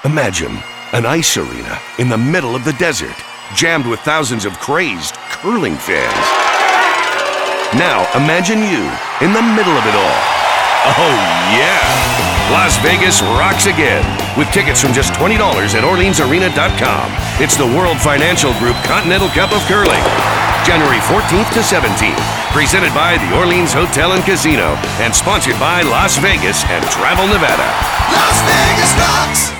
Imagine an ice arena in the middle of the desert, jammed with thousands of crazed curling fans. Now imagine you in the middle of it all. Oh yeah! Las Vegas rocks again with tickets from just $20 at OrleansArena.com. It's the World Financial Group Continental Cup of Curling. January 14th to 17th. Presented by the Orleans Hotel and Casino and sponsored by Las Vegas and Travel Nevada. Las Vegas rocks!